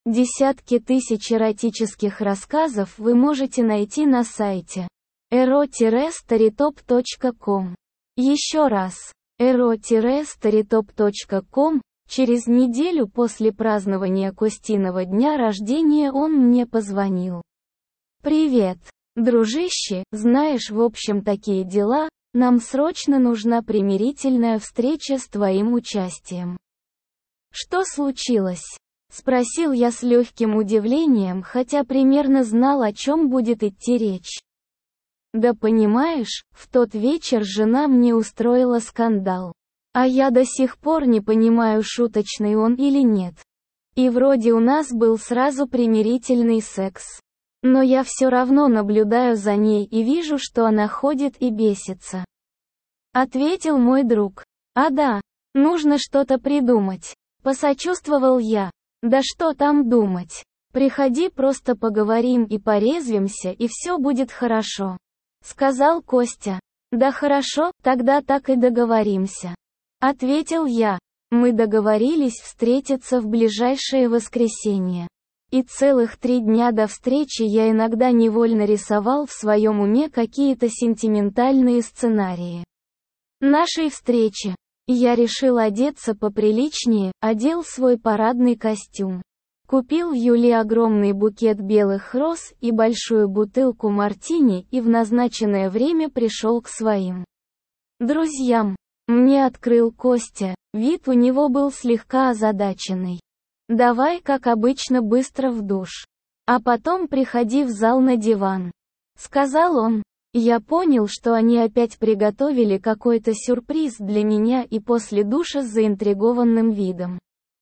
Десятки тысяч эротических рассказов вы можете найти на сайте ero-storytop.com. Еще раз, ero-storytop.com. Через неделю после празднования Костиного дня рождения он мне позвонил. «Привет, дружище, знаешь, в общем такие дела, нам срочно нужна примирительная встреча с твоим участием». «Что случилось?» — спросил я с легким удивлением, хотя примерно знал, о чем будет идти речь. «Да понимаешь, в тот вечер жена мне устроила скандал. А я до сих пор не понимаю, шуточный он или нет. И вроде у нас был сразу примирительный секс. Но я все равно наблюдаю за ней и вижу, что она ходит и бесится». Ответил мой друг. «А да, нужно что-то придумать». Посочувствовал я. «Да что там думать? Приходи, просто поговорим и порезвимся, и все будет хорошо», — сказал Костя. «Да хорошо, тогда так и договоримся», — ответил я. Мы договорились встретиться в ближайшее воскресенье. И целых 3 дня до встречи я иногда невольно рисовал в своем уме какие-то сентиментальные сценарии нашей встречи. Я решил одеться поприличнее, одел свой парадный костюм. Купил Юле огромный букет белых роз и большую бутылку мартини и в назначенное время пришел к своим друзьям. Мне открыл Костя, вид у него был слегка озадаченный. «Давай, как обычно, быстро в душ. А потом приходи в зал на диван», — сказал он. Я понял, что они опять приготовили какой-то сюрприз для меня, и после душа с заинтригованным видом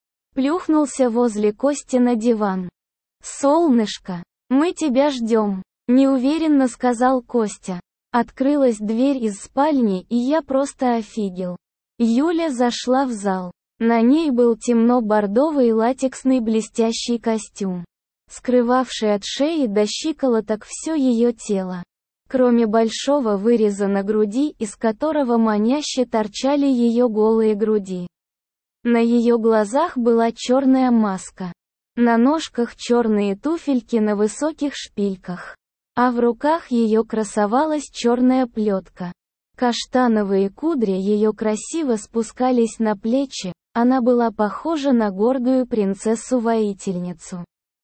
плюхнулся возле Кости на диван. «Солнышко, мы тебя ждем», — неуверенно сказал Костя. Открылась дверь из спальни, и я просто офигел. Юля зашла в зал. На ней был темно-бордовый латексный блестящий костюм, скрывавший от шеи до щиколоток все ее тело, кроме большого выреза на груди, из которого маняще торчали ее голые груди. На ее глазах была черная маска. На ножках черные туфельки на высоких шпильках. А в руках ее красовалась черная плетка. Каштановые кудри ее красиво спускались на плечи, она была похожа на гордую принцессу-воительницу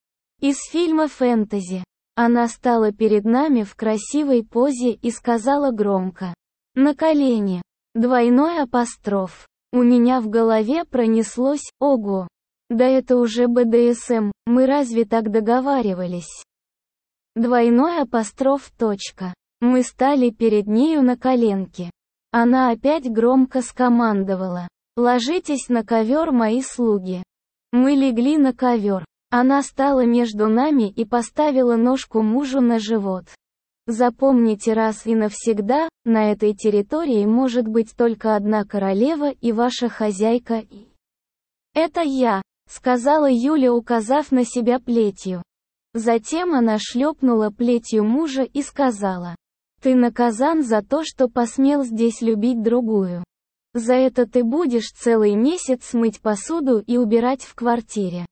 из фильма фэнтези. Она стала перед нами в красивой позе и сказала громко: «На колени!» Двойной апостроф. У меня в голове пронеслось: «Ого! Да это уже БДСМ, мы разве так договаривались?» Двойной апостроф. Мы стали перед нею на коленки. Она опять громко скомандовала: «Ложитесь на ковер, мои слуги». Мы легли на ковер. Она стала между нами и поставила ножку мужу на живот. Запомните раз и навсегда, на этой территории может быть только одна королева и ваша хозяйка, и это я, сказала Юля, указав на себя плетью. Затем она шлепнула плетью мужа и сказала: «Ты наказан за то, что посмел здесь любить другую. За это ты будешь целый месяц мыть посуду и убирать в квартире».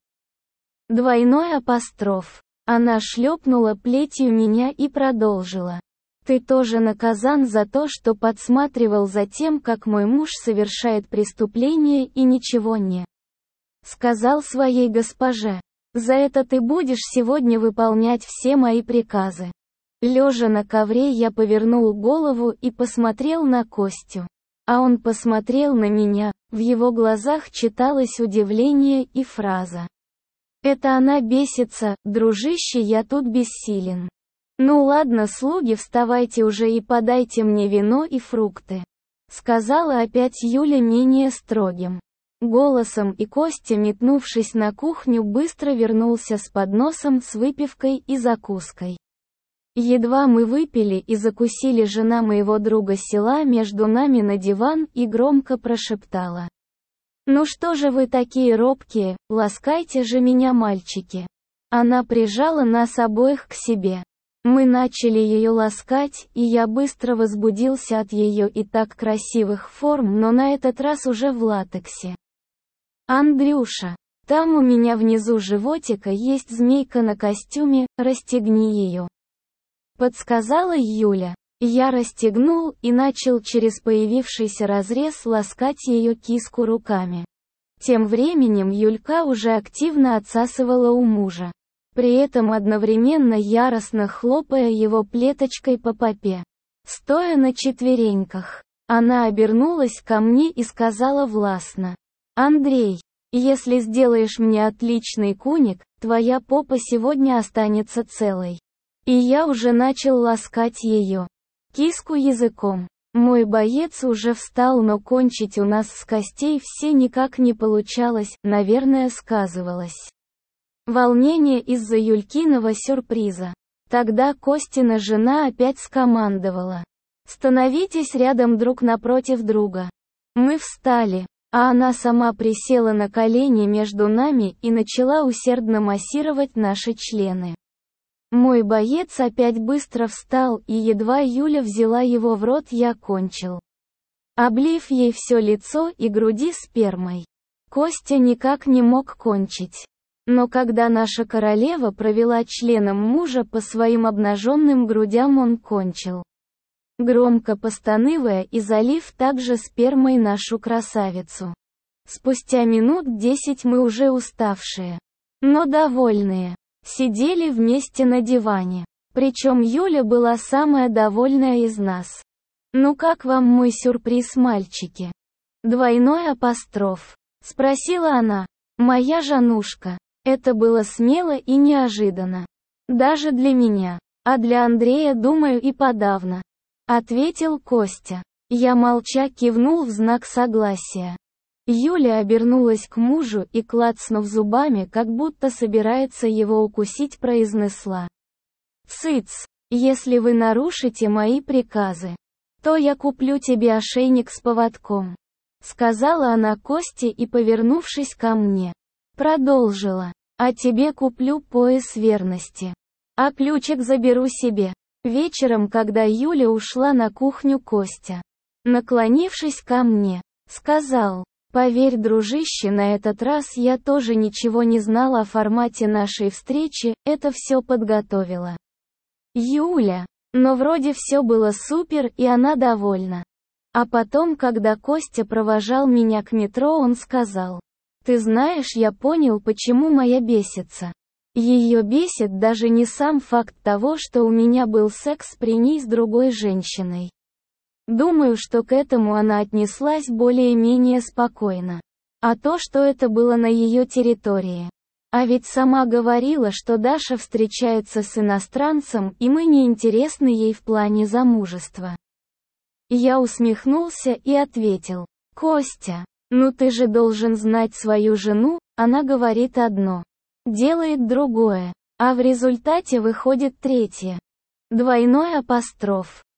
Двойной апостроф. Она шлепнула плетью меня и продолжила: «Ты тоже наказан за то, что подсматривал за тем, как мой муж совершает преступление и ничего не сказал своей госпоже. За это ты будешь сегодня выполнять все мои приказы». Лежа на ковре, я повернул голову и посмотрел на Костю. А он посмотрел на меня, в его глазах читалось удивление и фраза: «Это она бесится, дружище, я тут бессилен. Ну ладно, слуги, вставайте уже и подайте мне вино и фрукты», сказала опять Юля менее строгим голосом, и Костя, метнувшись на кухню, быстро вернулся с подносом с выпивкой и закуской. Едва мы выпили и закусили, жена моего друга села между нами на диван и громко прошептала: «Ну что же вы такие робкие, ласкайте же меня, мальчики». Она прижала нас обоих к себе. Мы начали ее ласкать, и я быстро возбудился от ее и так красивых форм, но на этот раз уже в латексе. «Андрюша, Там у меня внизу животика есть змейка на костюме, расстегни ее. Подсказала Юля. Я расстегнул и начал через появившийся разрез ласкать ее киску руками. Тем временем Юлька уже активно отсасывала у мужа, при этом одновременно яростно хлопая его плеточкой по попе. Стоя на четвереньках, она обернулась ко мне и сказала властно: «Андрей, если сделаешь мне отличный куник, твоя попа сегодня останется целой». И я уже начал ласкать ее киску языком. Мой боец уже встал, но кончить у нас с Костей все никак не получалось, наверное, сказывалось волнение из-за Юлькиного сюрприза. Тогда Костина жена опять скомандовала: «Становитесь рядом друг напротив друга». Мы встали, а она сама присела на колени между нами и начала усердно массировать наши члены. Мой боец опять быстро встал, и едва Юля взяла его в рот, я кончил, облив ей все лицо и груди спермой. Костя никак не мог кончить. Но когда наша королева провела членом мужа по своим обнаженным грудям, он кончил, громко постанывая и залив также спермой нашу красавицу. Спустя минут 10 мы уже уставшие, но довольные, сидели вместе на диване. Причем Юля была самая довольная из нас. «Ну как вам мой сюрприз, мальчики?» Двойной апостроф. Спросила она. «Моя Жанушка». Это было смело и неожиданно. Даже для меня. А для Андрея, думаю, и подавно. Ответил Костя. Я молча кивнул в знак согласия. Юля обернулась к мужу и, клацнув зубами, как будто собирается его укусить, произнесла: «Цыц, если вы нарушите мои приказы, то я куплю тебе ошейник с поводком», сказала она Косте и, повернувшись ко мне, продолжила: «А тебе куплю пояс верности. А ключик заберу себе». Вечером, когда Юля ушла на кухню, Костя, наклонившись ко мне, сказал: «Поверь, дружище, на этот раз я тоже ничего не знала о формате нашей встречи, это все подготовила Юля. Но вроде все было супер, и она довольна». А потом, когда Костя провожал меня к метро, он сказал: «Ты знаешь, я понял, почему моя бесится. Ее бесит даже не сам факт того, что у меня был секс при ней с другой женщиной. Думаю, что к этому она отнеслась более-менее спокойно. А то, что это было на ее территории. А ведь сама говорила, что Даша встречается с иностранцем, и мы не интересны ей в плане замужества». Я усмехнулся и ответил: «Костя, ну ты же должен знать свою жену, она говорит одно, делает другое, а в результате выходит третье». Двойной апостроф.